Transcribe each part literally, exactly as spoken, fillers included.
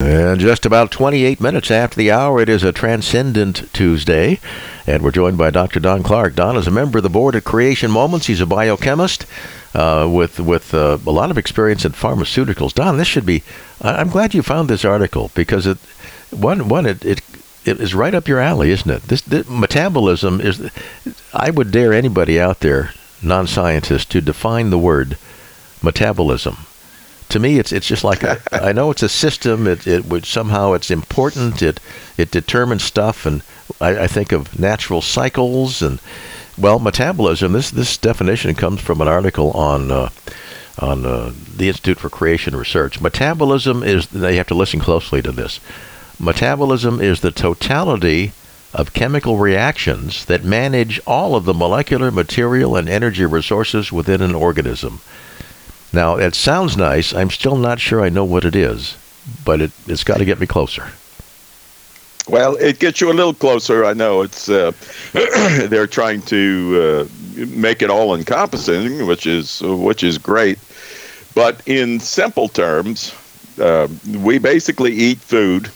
And just about twenty-eight minutes after the hour, it is a Transcendent Tuesday, and we're joined by Doctor Don Clark. Don is a member of the board at Creation Moments. He's a biochemist uh, with with uh, a lot of experience in pharmaceuticals. Don, this should be. I'm glad you found this article because it one one it it, it is right up your alley, isn't it? This, this metabolism is. I would dare anybody out there, non-scientist, to define the word metabolism. To me, it's it's just like a, I know it's a system. It it would somehow it's important. It it determines stuff, and I, I think of natural cycles and well, metabolism. This this definition comes from an article on uh, on uh, the Institute for Creation Research. Metabolism is. Now you have to listen closely to this. Metabolism is the totality of chemical reactions that manage all of the molecular, material, and energy resources within an organism. Now, it sounds nice. I'm still not sure I know what it is, but it, it's got to get me closer. Well, it gets you a little closer. I know it's uh, they're trying to uh, make it all encompassing, which is which is great. But in simple terms, uh, we basically eat food,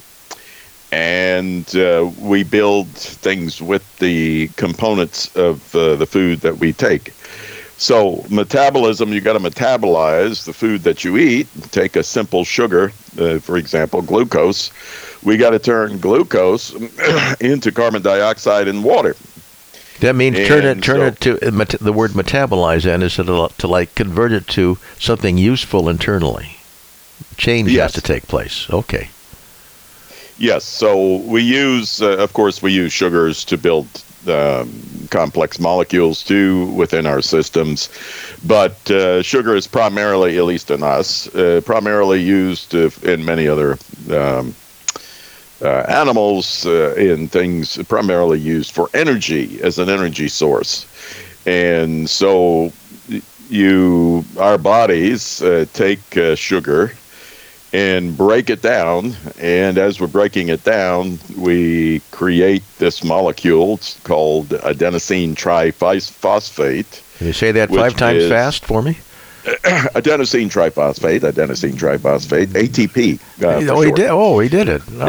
and uh, we build things with the components of uh, the food that we take. So metabolism, you got to metabolize the food that you eat. Take a simple sugar, uh, for example, glucose. We got to turn glucose into carbon dioxide and water. That means and turn it, turn so, it to uh, the word metabolize. Then is to, to like convert it to something useful internally. Change yes. has to take place. Okay. Yes. So we use, uh, of course, we use sugars to build Um, complex molecules too within our systems, but uh, sugar is primarily, at least in us, uh, primarily used uh, in many other um, uh, animals uh, in things primarily used for energy as an energy source. And so you, our bodies uh, take uh, sugar and break it down, and as we're breaking it down, we create this molecule called adenosine triphosphate. Can you say that five times fast for me? Adenosine triphosphate, adenosine triphosphate, A T P. Uh, oh, he did. Oh, he did it. All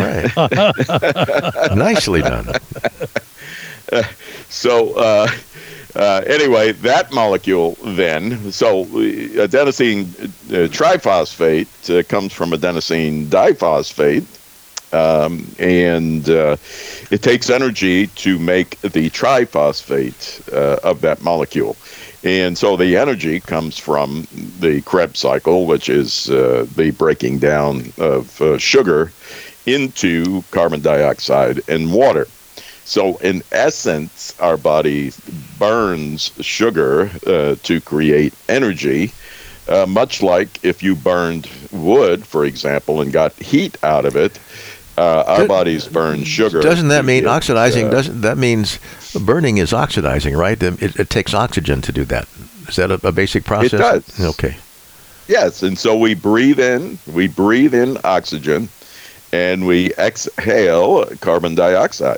right. Nicely done. Uh, so, uh, Uh, anyway, that molecule then, so uh, adenosine uh, triphosphate uh, comes from adenosine diphosphate, um, and uh, it takes energy to make the triphosphate uh, of that molecule. And so the energy comes from the Krebs cycle, which is uh, the breaking down of uh, sugar into carbon dioxide and water. So in essence, our body burns sugar uh, to create energy, uh, much like if you burned wood, for example, and got heat out of it. Uh, our bodies burn sugar. Doesn't that mean get, oxidizing? Uh, doesn't that means burning is oxidizing, right? It, it takes oxygen to do that. Is that a, a basic process? It does. Okay. Yes, and so we breathe in, we breathe in oxygen, and we exhale carbon dioxide.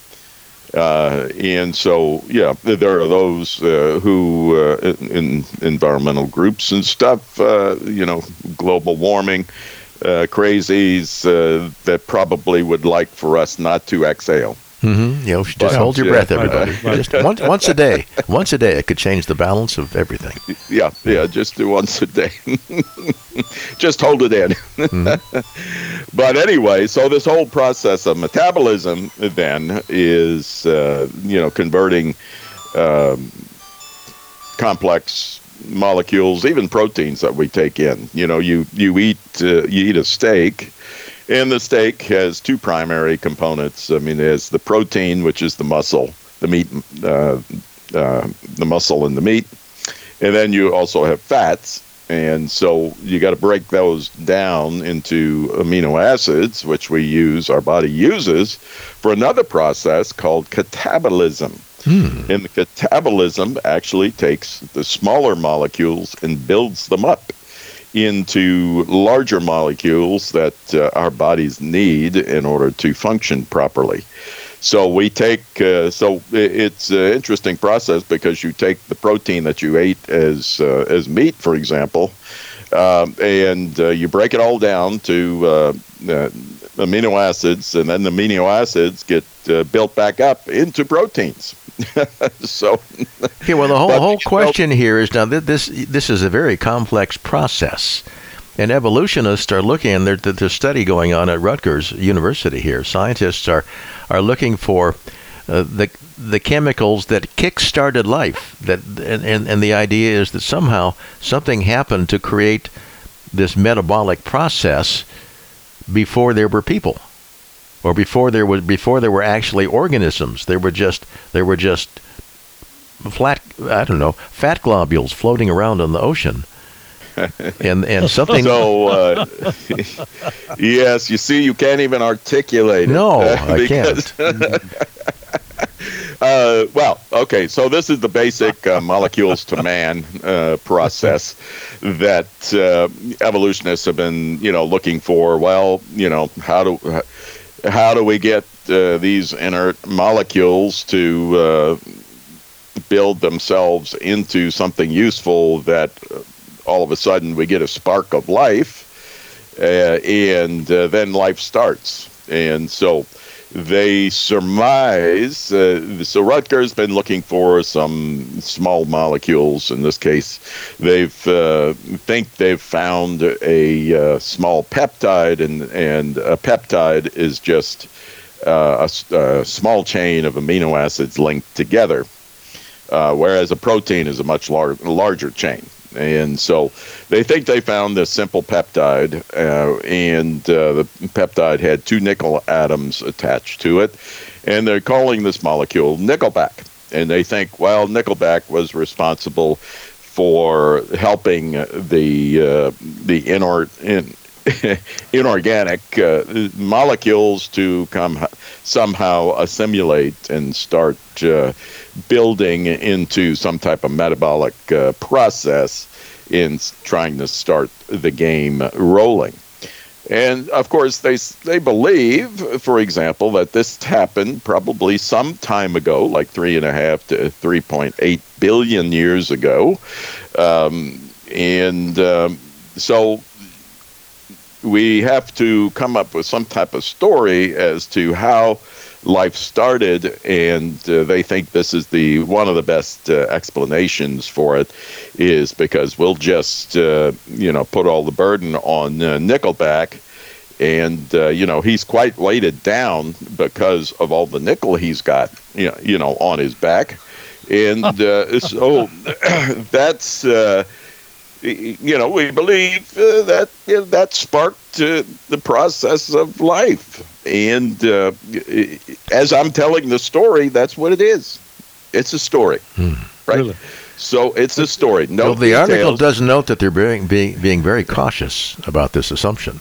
Uh, and so, yeah, there are those uh, who, uh, in, in environmental groups and stuff, uh, you know, global warming, uh, crazies, uh, that probably would like for us not to exhale. Mm-hmm. You know, just But, hold your yeah, breath, everybody. Just once, once a day. Once a day, it could change the balance of everything. Yeah, yeah, just do once a day. Just hold it in. Mm-hmm. But anyway, so this whole process of metabolism then is, uh, you know, converting um, complex molecules, even proteins that we take in. You know, you you eat uh, you eat a steak. And the steak has two primary components. I mean, there's the protein, which is the muscle, the meat, uh, uh, the muscle and the meat. And then you also have fats. And so you got to break those down into amino acids, which we use, our body uses, for another process called catabolism. Hmm. And the catabolism actually takes the smaller molecules and builds them up into larger molecules that uh, our bodies need in order to function properly. So we take, uh, so it's an interesting process because you take the protein that you ate as uh, as meat, for example, um, and uh, you break it all down to uh, uh, amino acids, and then the amino acids get uh, built back up into proteins. So, okay, well, the whole but, whole question know, here is now that this this is a very complex process, and evolutionists are looking, and there's there's a study going on at Rutgers University here. Scientists are are looking for uh, the the chemicals that kick-started life. That and, and and the idea is that somehow something happened to create this metabolic process before there were people. Or before there was before there were actually organisms, there were just there were just flat I don't know fat globules floating around in the ocean, and and something. So uh, yes, you see, you can't even articulate it. No, uh, I can't. uh, well, okay, so this is the basic uh, molecules to man uh, process that uh, evolutionists have been, you know, looking for. Well, you know, how do How do we get uh, these inert molecules to uh, build themselves into something useful that uh, all of a sudden we get a spark of life, uh, and uh, then life starts? And so they surmise, uh, so Rutgers been looking for some small molecules. In this case, they've uh, think they've found a uh, small peptide, and, and a peptide is just uh, a, a small chain of amino acids linked together, uh, whereas a protein is a much lar- larger chain. And so they think they found this simple peptide, uh, and uh, the peptide had two nickel atoms attached to it, and they're calling this molecule Nickelback. And they think, well, Nickelback was responsible for helping the uh, the inor- in, inorganic uh, molecules to come somehow assimilate and start uh, building into some type of metabolic uh, process in trying to start the game rolling. And of course, they they believe, for example, that this happened probably some time ago, like three and a half to three point eight billion years ago, um, and um, so we have to come up with some type of story as to how life started, and uh, they think this is the one of the best uh, explanations for it, is because we'll just uh, you know put all the burden on uh, Nickelback, and uh, you know he's quite weighted down because of all the nickel he's got you know, you know on his back, and uh, so that's. Uh, You know, we believe uh, that you know, that sparked uh, the process of life. And uh, as I'm telling the story, that's what it is. It's a story, hmm. right? Really? So it's a story. No well, the details. article does note that they're being, being, being very cautious about this assumption.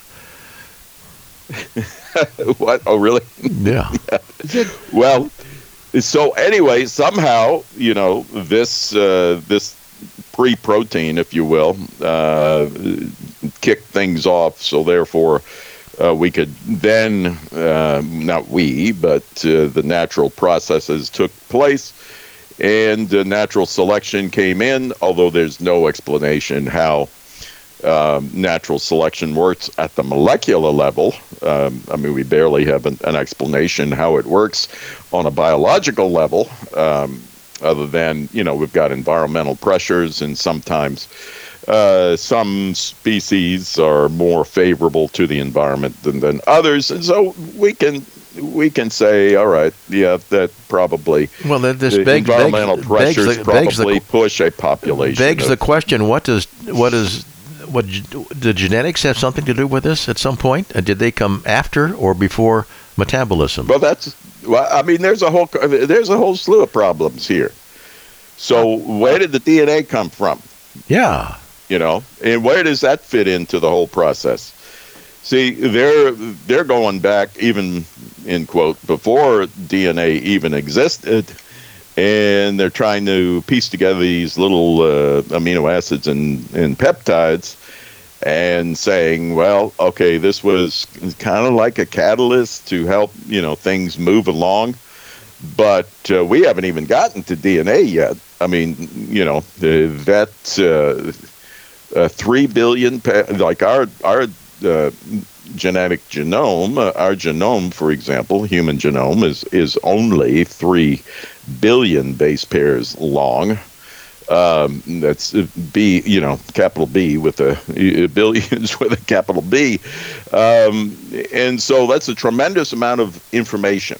What? Oh, really? Yeah. Yeah. Well, so anyway, somehow, you know, this uh, this. pre-protein, if you will, uh, kick things off. So therefore, uh, we could then, uh, not we, but uh, the natural processes took place, and uh, natural selection came in, although there's no explanation how um, natural selection works at the molecular level. Um, I mean, we barely have an, an explanation how it works on a biological level. Um, Other than, you know, we've got environmental pressures, and sometimes uh, some species are more favorable to the environment than, than others, and so we can we can say, all right, yeah, that probably well, this the begs, environmental begs, pressures begs the, probably begs the, push a population. Begs of, the question: What does what is what did genetics have something to do with this at some point? Uh, did they come after or before metabolism? Well, that's well, I mean, there's a whole there's a whole slew of problems here. So where did the D N A come from? Yeah. You know, and where does that fit into the whole process? See, they're they're going back even, in quote, before D N A even existed, and they're trying to piece together these little uh, amino acids and, and peptides, and saying, well, okay, this was kind of like a catalyst to help, you know, things move along. But uh, we haven't even gotten to D N A yet. I mean, you know, uh, that uh, uh, three billion, pa- like our our uh, genetic genome, uh, our genome, for example, human genome, is, is only three billion base pairs long. Um, that's B, you know, capital B with a billions with a capital B. Um, and so that's a tremendous amount of information.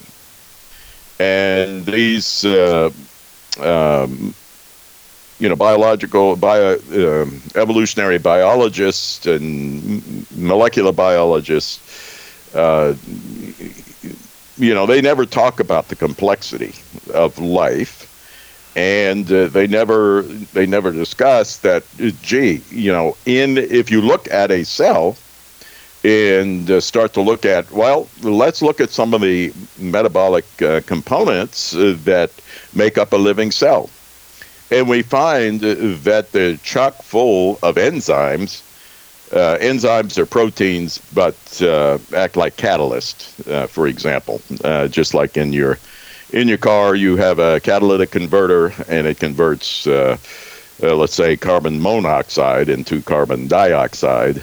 And these, uh, um, you know, biological, bio, uh, evolutionary biologists and molecular biologists, uh, you know, they never talk about the complexity of life. And uh, they never they never discuss that, gee, you know, in if you look at a cell and uh, start to look at, well, let's look at some of the metabolic uh, components uh, that make up a living cell. And we find uh, that they're chock full of enzymes. Uh, enzymes are proteins, but uh, act like catalysts, uh, for example, uh, just like in your In your car, you have a catalytic converter, and it converts, uh, uh, let's say, carbon monoxide into carbon dioxide.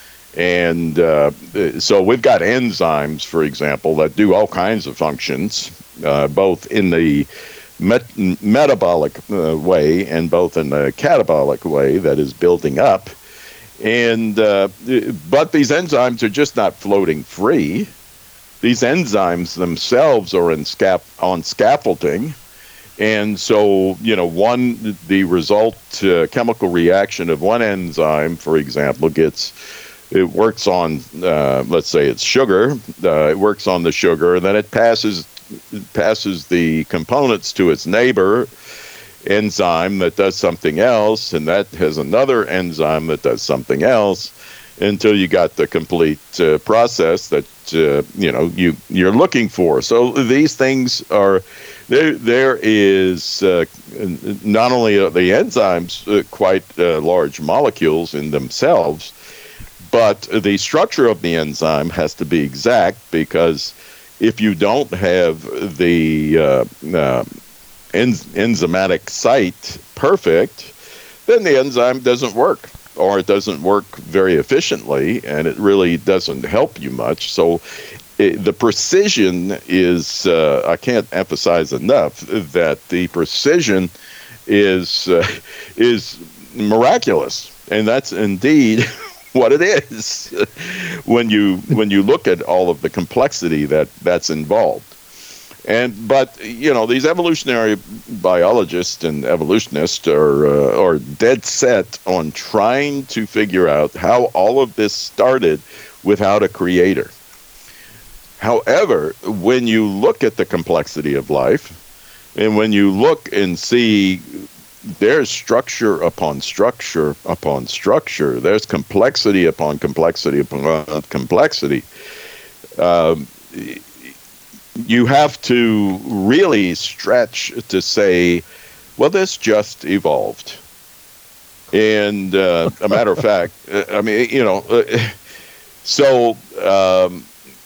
And uh, so we've got enzymes, for example, that do all kinds of functions, uh, both in the met- metabolic uh, way and both in the catabolic way that is building up. And uh, but these enzymes are just not floating free. These enzymes themselves are in scap- on scaffolding, and so, you know, one, the result uh, chemical reaction of one enzyme, for example, gets, it works on, uh, let's say it's sugar, uh, it works on the sugar, and then it passes, it passes the components to its neighbor enzyme that does something else, and that has another enzyme that does something else, until you got the complete uh, process that uh, you know you you're looking for. So these things are there. There is uh, not only are the enzymes uh, quite uh, large molecules in themselves, but the structure of the enzyme has to be exact, because if you don't have the uh, uh, en- enzymatic site perfect, then the enzyme doesn't work, or it doesn't work very efficiently, and it really doesn't help you much. So it, the precision is, uh, I can't emphasize enough that the precision is uh, is miraculous, and that's indeed what it is when you when you look at all of the complexity that that's involved. And but you know, these evolutionary biologists and evolutionists are uh, are dead set on trying to figure out how all of this started without a creator. However, when you look at the complexity of life, and when you look and see there's structure upon structure upon structure, there's complexity upon complexity upon complexity. Um, You have to really stretch to say, well, this just evolved. And uh, a matter of fact, I mean, you know, so um,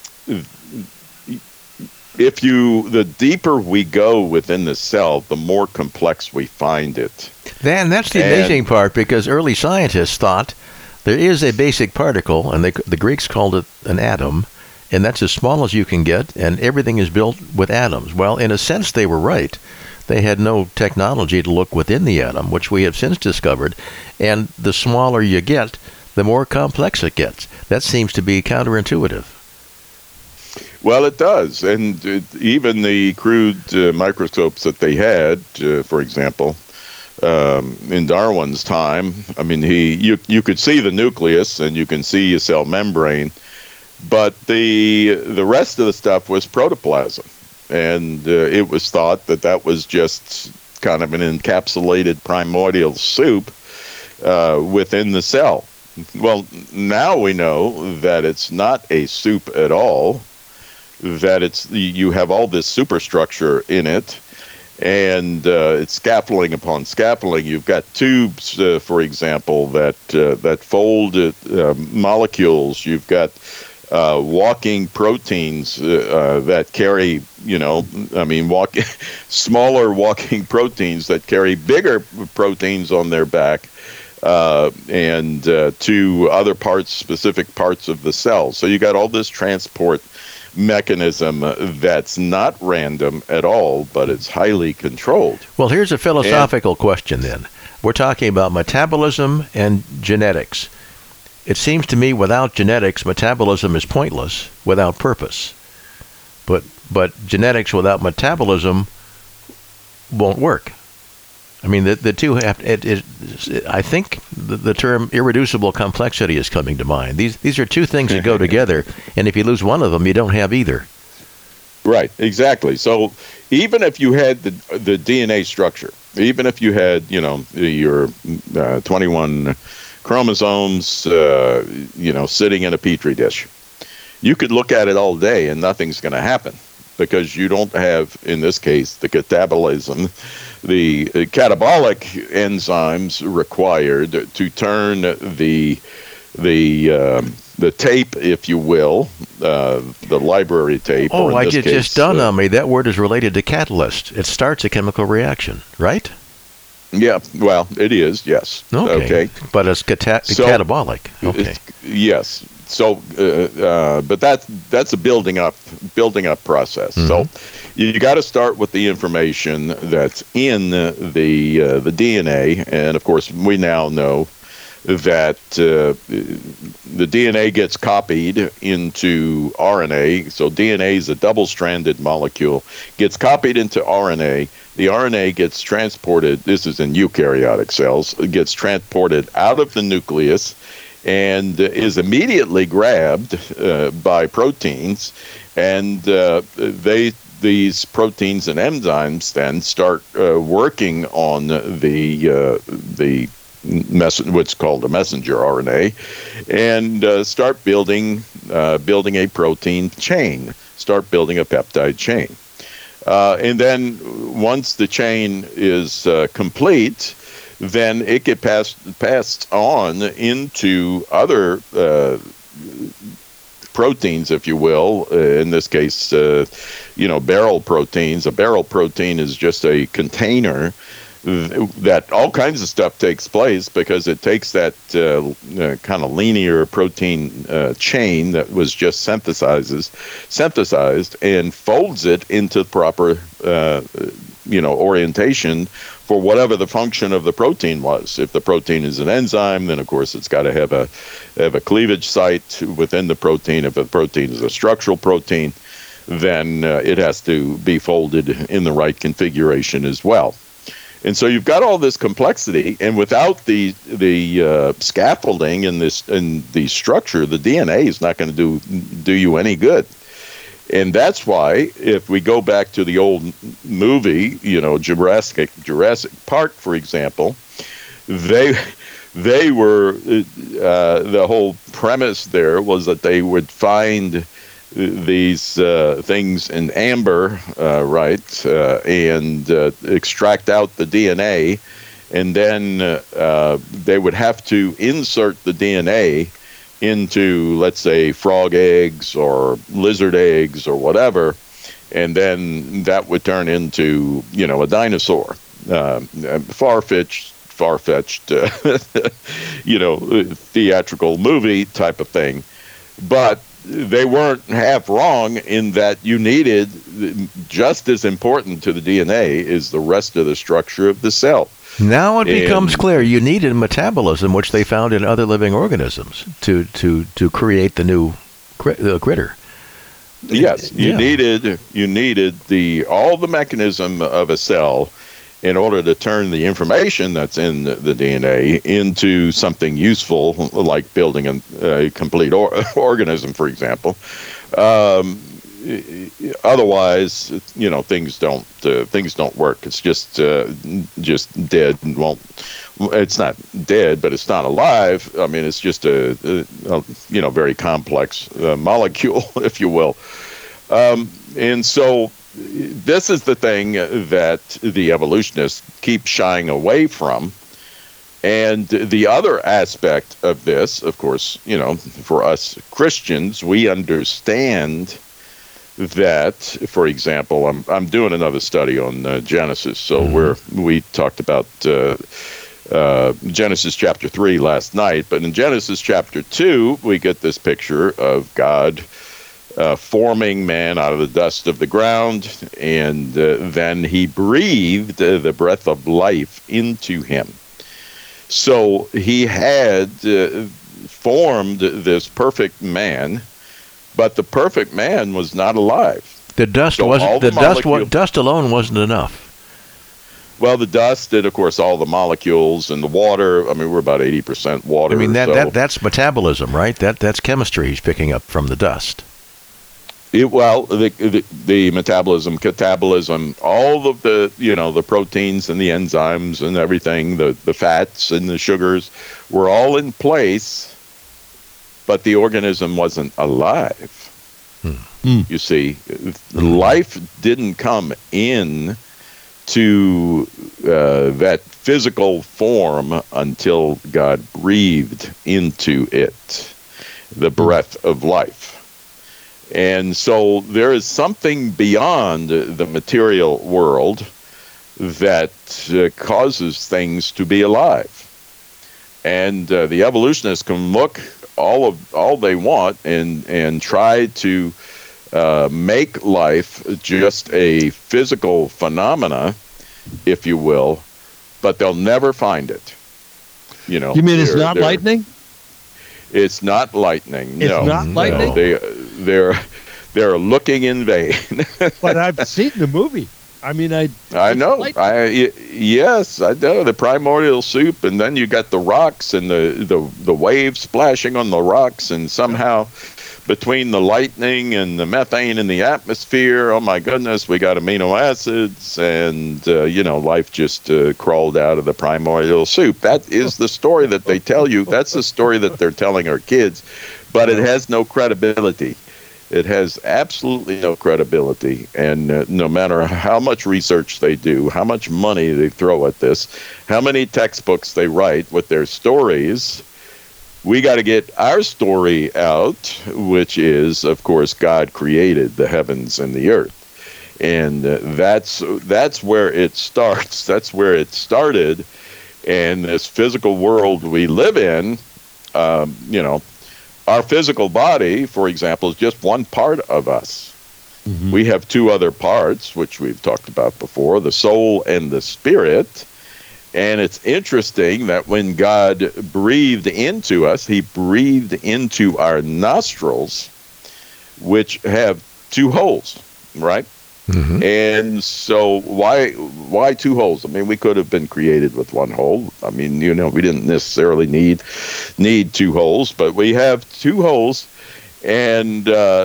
if you, the deeper we go within the cell, the more complex we find it. Then that's the and, amazing part, because early scientists thought there is a basic particle, and they, the Greeks called it an atom, and that's as small as you can get, and everything is built with atoms. Well, in a sense, they were right. They had no technology to look within the atom, which we have since discovered, and the smaller you get, the more complex it gets. That seems to be counterintuitive. Well, it does, and uh, even the crude uh, microscopes that they had, uh, for example, um, in Darwin's time, I mean, he you you could see the nucleus and you can see a cell membrane, but the the rest of the stuff was protoplasm, and uh, it was thought that that was just kind of an encapsulated primordial soup uh, within the cell. Well, now we know that it's not a soup at all, that it's you have all this superstructure in it, and uh, it's scaffolding upon scaffolding. You've got tubes, uh, for example, that uh, that fold uh, molecules. You've got uh, walking proteins uh, uh, that carry, you know, I mean, walk smaller walking proteins that carry bigger proteins on their back. uh, and uh, to other parts, specific parts of the cell. So you got all this transport mechanism that's not random at all, but it's highly controlled. Well, here's a philosophical and, question then. We're talking about metabolism and genetics. It seems to me without genetics, metabolism is pointless without purpose. But but genetics without metabolism won't work. I mean, the the two have. It, it, I think the, the term irreducible complexity is coming to mind. These these are two things that go together, and if you lose one of them, you don't have either. Right. Exactly. So even if you had the the D N A structure, even if you had, you know, your uh, twenty-one chromosomes, uh, you know, sitting in a petri dish, you could look at it all day and nothing's going to happen because you don't have, in this case, the catabolism, the catabolic enzymes required to turn the the um, the tape, if you will, uh, the library tape. Oh, I just, case, just dawned uh, on me. That word is related to catalyst. It starts a chemical reaction, right? Yeah, well, it is, yes. Okay. okay. But it's cata- so, catabolic. Okay. Yes. So, uh, uh, but that that's a building up, building up process. Mm-hmm. So, you got to start with the information that's in the uh, the D N A, and of course, we now know that uh, the D N A gets copied into R N A. So, D N A is a double-stranded molecule, gets copied into R N A. The R N A gets transported. This is in eukaryotic cells. It gets transported out of the nucleus and is immediately grabbed uh, by proteins, and uh, they these proteins and enzymes then start uh, working on the uh, the mess- what's called a messenger R N A, and uh, start building uh, building a protein chain, start building a peptide chain, uh, and then once the chain is uh, complete, then it gets passed passed on into other uh, proteins, if you will. Uh, in this case, uh, you know, barrel proteins. A barrel protein is just a container that all kinds of stuff takes place because it takes that uh, uh, kind of linear protein uh, chain that was just synthesizes, synthesized and folds it into proper, uh, you know, orientation for whatever the function of the protein was. If the protein is an enzyme, then of course it's got to have a have a cleavage site within the protein. If the protein is a structural protein, then uh, it has to be folded in the right configuration as well. And so you've got all this complexity, and without the the uh, scaffolding in this in the structure, the D N A is not going to do do you any good. And that's why, if we go back to the old movie, you know, Jurassic Jurassic Park, for example, they they were uh, the whole premise there was that they would find these uh, things in amber, uh, right, uh, and uh, extract out the D N A, and then uh, they would have to insert the D N A into, let's say, frog eggs or lizard eggs or whatever, and then that would turn into, you know, a dinosaur. Uh, far-fetched, far-fetched, uh, you know, theatrical movie type of thing. But they weren't half wrong in that you needed, just as important to the D N A is the rest of the structure of the cell. Now it becomes and, clear you needed metabolism, which they found in other living organisms, to to, to create the new crit, the critter. Yes, you yeah. needed you needed the all the mechanism of a cell in order to turn the information that's in the, the D N A into something useful, like building a, a complete or, organism, for example. Um, otherwise, you know, things don't uh, things don't work. It's just uh, just dead and won't. It's not dead, but it's not alive. I mean, it's just a, a, a you know very complex uh, molecule, if you will. Um, and so this is the thing that the evolutionists keep shying away from. And the other aspect of this, of course, you know, for us Christians, we understand that, for example, I'm I'm doing another study on uh, Genesis, so mm-hmm. we're we talked about uh, uh, Genesis chapter three last night. But in Genesis chapter two, we get this picture of God uh, forming man out of the dust of the ground, and uh, then he breathed uh, the breath of life into him. So he had uh, formed this perfect man, but the perfect man was not alive. The dust So wasn't. all The, the dust. wa- molecule- Dust alone wasn't enough. Well, the dust and, of course, all the molecules and the water. I mean, we're about eighty percent water. I mean that, so that that's metabolism, right? That that's chemistry he's picking up from the dust. it, well, the, the the metabolism, catabolism, all of the, you know, the proteins and the enzymes and everything, the, the fats and the sugars were all in place, but the organism wasn't alive. Hmm. You see, life didn't come in to uh, that physical form until God breathed into it the breath of life. And so there is something beyond the material world that uh, causes things to be alive. And uh, the evolutionists can look all of all they want and and try to uh, make life just a physical phenomena, if you will, but they'll never find it. You know, You mean it's they're- not they're- lightning? It's not lightning. It's no, not no. lightning? They they're they're looking in vain. But I've seen the movie. I mean, I. I it's know. lightning. I y- yes, I know the primordial soup, and then you got the rocks and the the the waves splashing on the rocks, and somehow between the lightning and the methane in the atmosphere, oh my goodness, we got amino acids, and uh, you know, life just uh, crawled out of the primordial soup. That is the story that they tell you. That's the story that they're telling our kids, but it has no credibility. It has absolutely no credibility, and uh, no matter how much research they do, how much money they throw at this, how many textbooks they write with their stories, we got to get our story out, which is, of course, God created the heavens and the earth, and uh, that's that's where it starts. That's where it started, and this physical world we live in, um, you know. Our physical body, for example, is just one part of us. Mhm. We have two other parts, which we've talked about before, the soul and the spirit. And it's interesting that when God breathed into us, he breathed into our nostrils, which have two holes, right? Mm-hmm. And so why why two holes? I mean, we could have been created with one hole. I mean, you know, we didn't necessarily need need two holes, but we have two holes. And uh,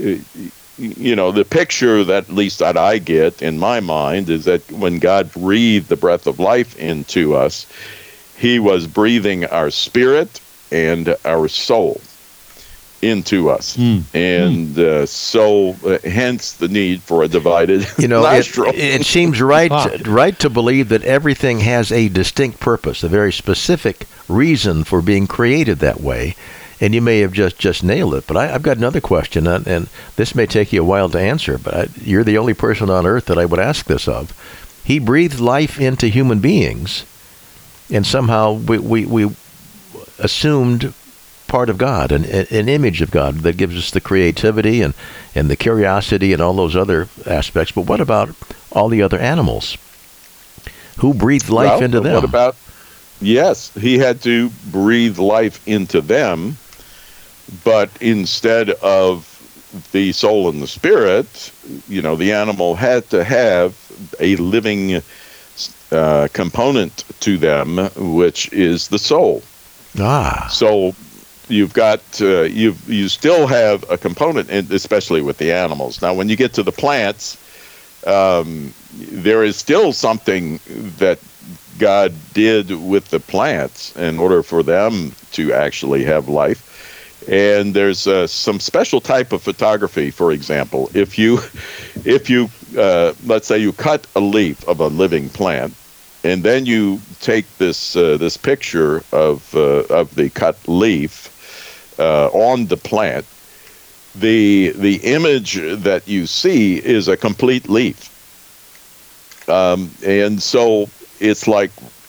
you know, the picture that at least that I get in my mind is that when God breathed the breath of life into us, he was breathing our spirit and our soul into us. Mm. And uh, so uh, hence the need for a divided You know, it, nostril. it seems right Ah. right to believe that everything has a distinct purpose, a very specific reason for being created that way. And you may have just, just nailed it. But I, I've got another question, and, and this may take you a while to answer, but I, you're the only person on earth that I would ask this of. He breathed life into human beings, and somehow we, we, we assumed part of God, an, an image of God that gives us the creativity and, and the curiosity and all those other aspects. But what about all the other animals? Who breathed life Well, into them? What about, yes, he had to breathe life into them, but instead of the soul and the spirit, you know, the animal had to have a living uh, component to them, which is the soul. Ah, So you've got uh, you you still have a component, in, especially with the animals. Now, when you get to the plants, um, there is still something that God did with the plants in order for them to actually have life. And there's uh, some special type of photography. For example, if you if you uh, let's say you cut a leaf of a living plant, and then you take this uh, this picture of uh, of the cut leaf uh, on the plant, the the image that you see is a complete leaf, um, and so it's like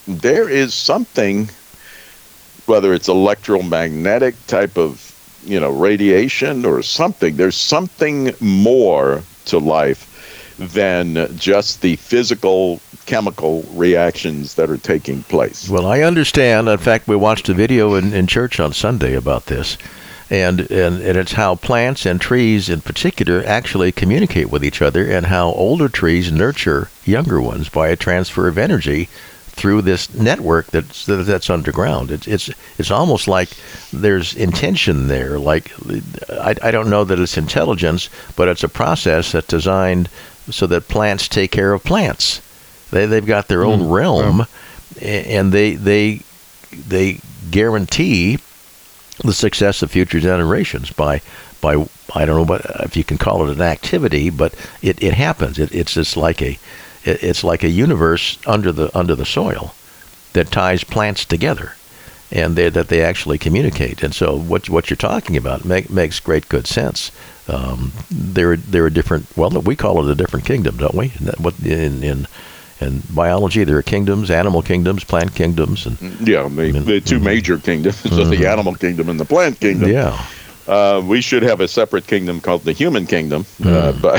there is something, whether it's electromagnetic type of, you know, radiation or something, there's something more to life than just the physical chemical reactions that are taking place. Well, I understand. In fact, we watched a video in, in church on Sunday about this. And, and and it's how plants and trees in particular actually communicate with each other, and how older trees nurture younger ones by a transfer of energy through this network that's that's underground. It's it's it's almost like there's intention there. Like I, I don't know that it's intelligence, but it's a process that's designed so that plants take care of plants. They they've got their own mm. realm, mm. and they they they guarantee the success of future generations by, by I don't know what, if you can call it an activity, but it, it happens. It, it's just like a, it, it's like a universe under the under the soil that ties plants together, and they, that they actually communicate. And so what what you're talking about make, makes great good sense. Um, there there are different. Well, we call it a different kingdom, don't we? What in in In biology, there are kingdoms, animal kingdoms, plant kingdoms, and yeah, the, I mean, the two mm-hmm. major kingdoms mm-hmm. of the animal kingdom and the plant kingdom. Yeah, uh, we should have a separate kingdom called the human kingdom. Mm. Uh, but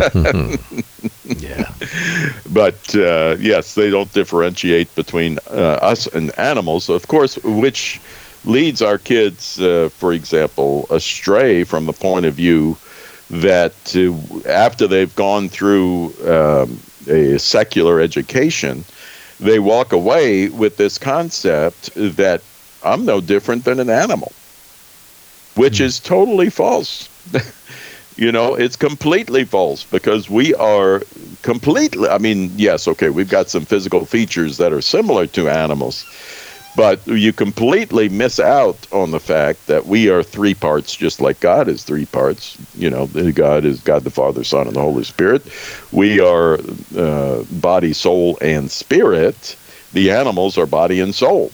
yeah, but uh, yes, they don't differentiate between uh, us and animals, of course, which leads our kids, uh, for example, astray from the point of view that uh, after they've gone through Um, a secular education, they walk away with this concept that I'm no different than an animal, which mm. is totally false. You know, it's completely false, because we are completely, I mean, yes, okay, we've got some physical features that are similar to animals, but you completely miss out on the fact that we are three parts, just like God is three parts. You know, God is God the Father, Son, and the Holy Spirit. We are uh, body, soul, and spirit. The animals are body and soul.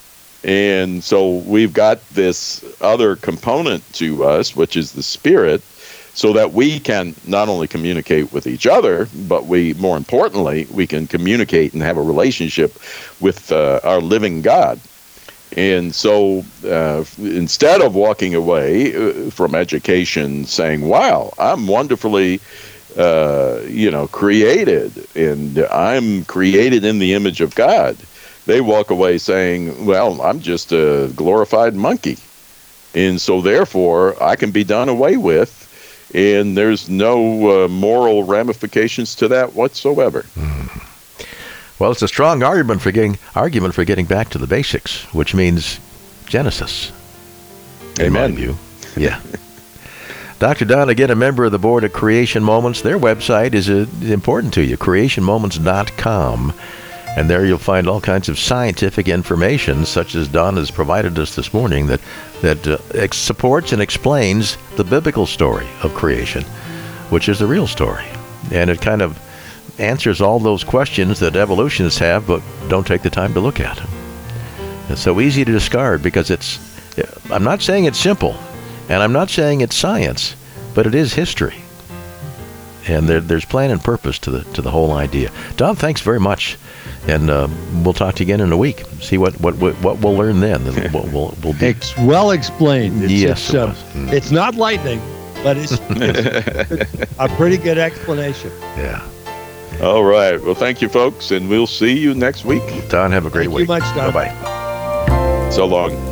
And so we've got this other component to us, which is the spirit, so that we can not only communicate with each other, but we, more importantly, we can communicate and have a relationship with uh, our living God. And so uh, instead of walking away uh, from education saying, wow, I'm wonderfully, uh, you know, created, and I'm created in the image of God, they walk away saying, well, I'm just a glorified monkey. And so therefore, I can be done away with, and there's no uh, moral ramifications to that whatsoever. Mm. Well, it's a strong argument for getting argument for getting back to the basics, which means Genesis. Amen. In my view. Yeah. Doctor Don, again, a member of the board at Creation Moments. Their website is uh, important to you, creation moments dot com. And there you'll find all kinds of scientific information, such as Don has provided us this morning, that that uh, ex- supports and explains the biblical story of creation, which is the real story. And it kind of answers all those questions that evolutionists have, but don't take the time to look at. It's so easy to discard because it's, I'm not saying it's simple, and I'm not saying it's science, but it is history. And there, there's plan and purpose to the to the whole idea. Don, thanks very much. And uh, we'll talk to you again in a week. See what what what, what we'll learn then. And what we'll, we'll be. It's well explained. It's, yes, it's, uh, mm. it's not lightning, but it's, it's a pretty good explanation. Yeah. All right. Well, thank you, folks, and we'll see you next week. Don, have a great Thank week. Thank you much, Don. Bye-bye. So long.